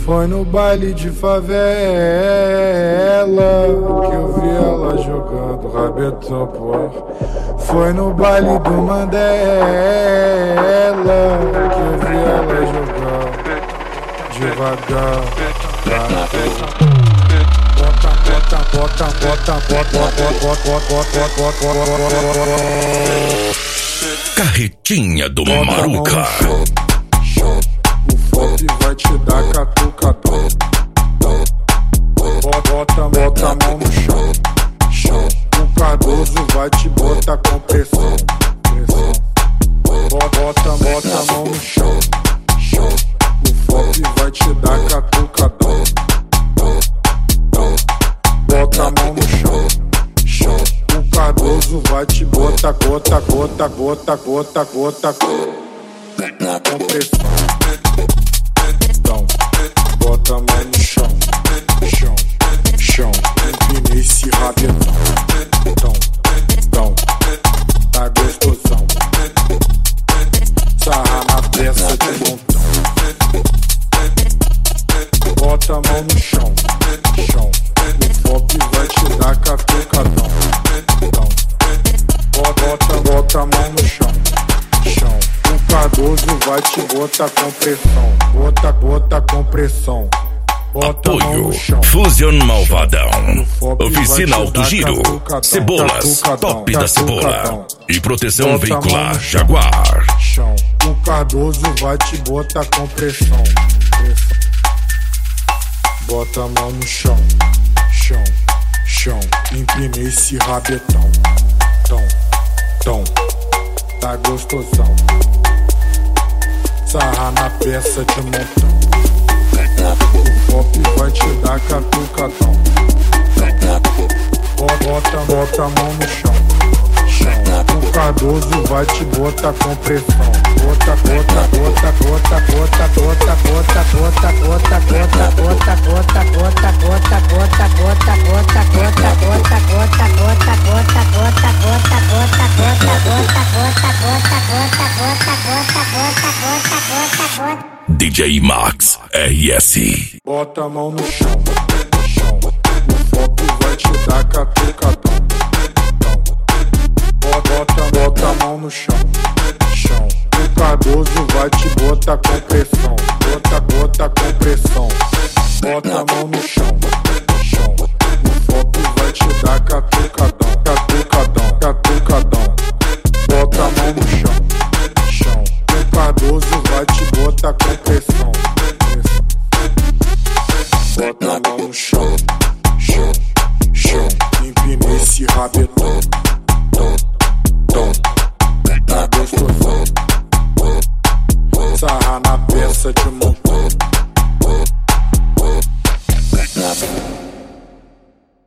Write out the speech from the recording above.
Foi no baile de favela que eu vi ela jogando rabetão pro ar. Foi no baile do Mandela que eu vi ela jogando devagar. Carretinha do Maruca. O Fop vai te dar catucadão. Bota a mão no chão. O Cardoso vai te botar com pressão. Bota a mão no chão. O Fop vai te dar catucadão. Bota a mão no chão. O Cardoso vai te botar com pressão. Bota a mão no chão. Empina esse rabetão. Tá gostosão. Sarra na peça de montão. Bota a mão no chão. O Fop vai te dar catucadão. Bota a mão no chão. O Cardoso vai te botar com pressão. Bota com pressão. Apoio Fusion Malvadão, Oficina Alto Giro, Cebolas, Top da Cebola e Proteção Veicular Jaguar. O Cardoso vai te botar com pressão. Bota a mão no chão. Empina esse rabetão. Tá gostosão. Sarra na peça de montão. O Fop vai te dar catucadão. Bota a mão no chão. O Cardoso vai te botar com pressão. Bota DJ Max RS. Bota a mão no chão. O Fop vai te dar catucadão. Bota a mão no chão. O Cardoso vai te botar com pressão. Bota com pressão. Bota a mão no chão. O Fop vai te dar catucadão. Bota a mão no chão. O Cardoso vai te botar com pressão. Bota a mão no chão. Empina esse rabetão.